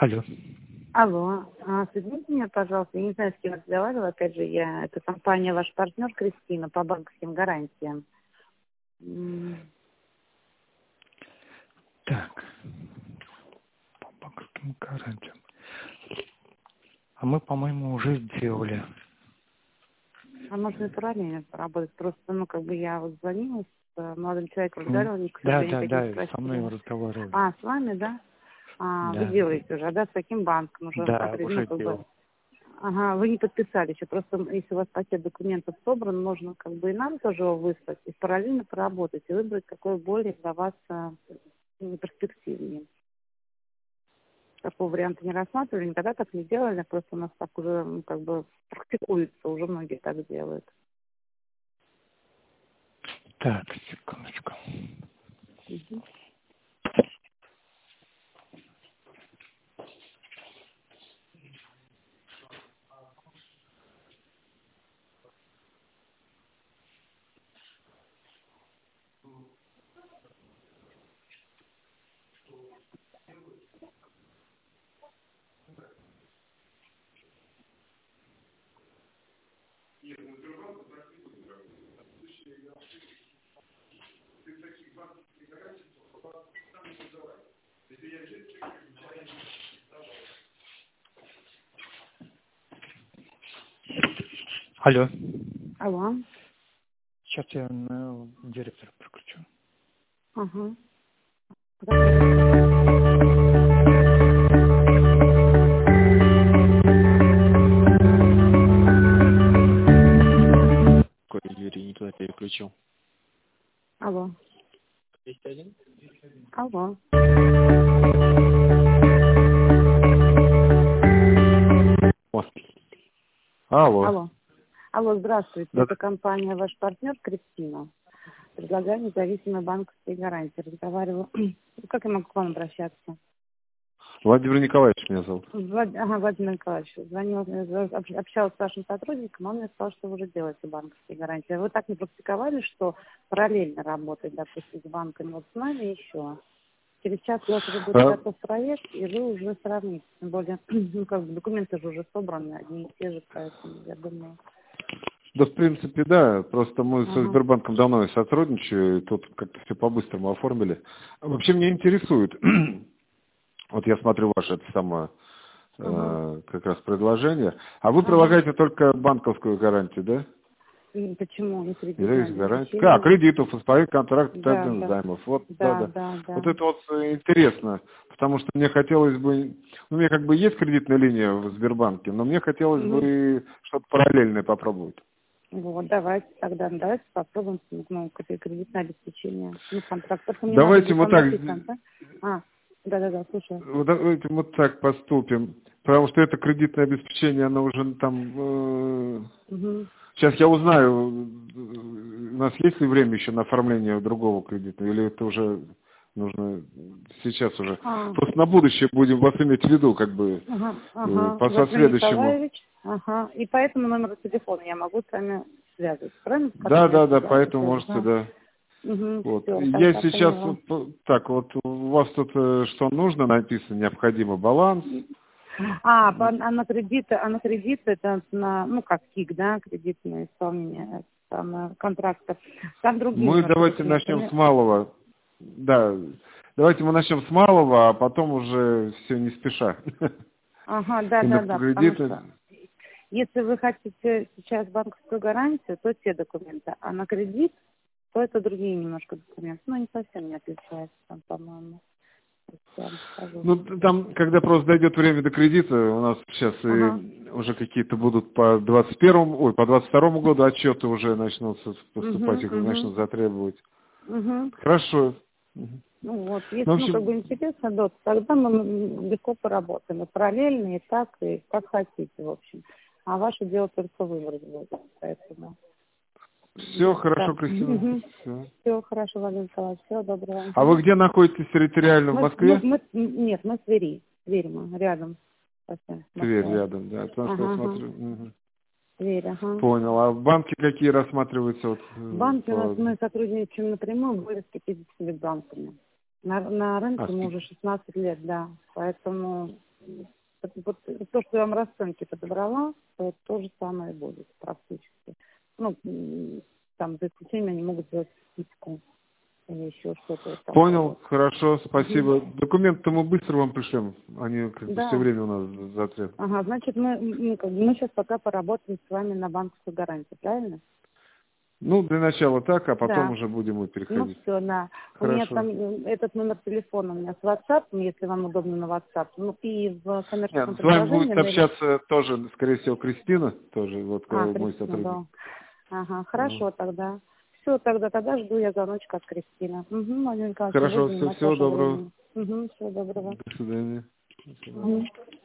Алло. Алло, соедините меня, пожалуйста, я не знаю, с кем разговаривала, опять же, это компания «Ваш партнер» Кристина по банковским гарантиям. Так, по банковским гарантиям. А мы, по-моему, уже сделали. А можно параллельно поработать, просто, я вот звонила с молодым человеком, разговаривала, к Да, сожалению, так не со мной спросила. разговаривали. С вами, да? Вы Да, делаете уже, да, с каким банком уже? да, уже делал. Ага, вы не подписали еще, просто если у вас пакет документов собран, можно и нам тоже его выслать, и параллельно поработать, и выбрать, какой более для вас перспективнее. Такого варианта не рассматривали, никогда так не делали, просто у нас так уже, практикуется, уже многие так делают. Так, секундочку. Мгм. Алло. Алло. Сейчас я на директора прокручу. Ага. Хорошо. Юрий не туда переключил. Алло. 201? Алло. Алло. Алло. Алло, здравствуйте. Да. Это компания «Ваш партнер» Кристина. Предлагаю независимые банковские гарантии. Разговаривала. Как я могу к вам обращаться? Владимир Николаевич меня зовут. Владимир Николаевич. Общалась с вашим сотрудником, он мне сказал, что вы уже делаете банковские гарантии. Вы так не практиковали, что параллельно работать, допустим, с банками, вот с нами еще? Через час у вас уже будет готов проект, и вы уже сравните. Тем более, документы же уже собраны, одни и те же, поэтому я думаю. Да, в принципе, да. Просто мы со Сбербанком давно сотрудничаем, и тут как-то все по-быстрому оформили. Вообще меня интересует, вот я смотрю ваше это самое как раз предложение. А вы прилагаете только банковскую гарантию, да? Почему? Не Независимая кредитное гарантия. Кредитов, исполнительных контрактов, Да. займов. Вот, Да. Вот это вот интересно, потому что мне хотелось бы, у меня есть кредитная линия в Сбербанке, но мне хотелось бы что-то параллельное попробовать. Вот, давайте попробуем кредитное обеспечение. Контракт. Только мне надо, Давайте где мы там так, написано, да? Да, слушаю. давайте мы так поступим, потому что это кредитное обеспечение, оно уже там... Сейчас я узнаю, у нас есть ли время еще на оформление другого кредита, или это уже нужно сейчас уже. Просто на будущее будем вас иметь в виду, по соответствующему. И по этому номеру телефона я могу с вами связываться, правильно? Да, поэтому можете, да. Вот. Я сейчас, так, вот у вас тут что нужно написано, необходимо баланс. На кредиты это КИК, да, кредитное исполнение контрактов. Там другие. Мы давайте начнем с малого. Да, давайте мы начнем с малого, а потом уже все не спеша. Да. Кредиты. Если вы хотите сейчас банковскую гарантию, то те документы, а на кредит, то это другие немножко документы. Не совсем не отличается, по-моему. Там, когда просто дойдет время до кредита, у нас сейчас уже какие-то будут по 22 году отчеты уже начнутся поступать, их начнут затребовать. Хорошо. Если интересно, тогда мы легко поработаем. И параллельно, и так, и как хотите, в общем. А ваше дело только выбрать будет, поэтому... Все хорошо, Кристина. Все хорошо, Владимир Николаевич. Всего доброго. А вы где находитесь территориально, в Москве? Нет, мы в Твери. Тверь мы, рядом. Тверь рядом, да. Потому что я смотрю... Тверь, Понял. А банки какие рассматриваются? Банки у нас, мы сотрудничаем напрямую более с 50 банками. На рынке мы уже 16 лет, да. Поэтому Вот то, что я вам расценки подобрала, то же самое будет практически. Ну, там, за исключением они могут сделать скидку или еще что-то. Понял, хорошо, спасибо. Документы мы быстро вам пришлем, они как бы все время у нас за ответ. Ага, значит, мы сейчас пока поработаем с вами на банковскую гарантию, правильно? Ну, для начала так, а потом уже будем и переходить. Ну, все, да. Хорошо. У меня там этот номер телефона у меня с WhatsApp, если вам удобно на WhatsApp. Ну, и в коммерческом Нет, с вами предложении... будет общаться тоже, скорее всего, Кристина, тоже, вот мой сотрудник. Да. Ага, хорошо тогда. Все, тогда жду я звоночек от Кристины. Угу, Владимир Николаевич, хорошо, всего доброго. Угу, всего доброго. До свидания.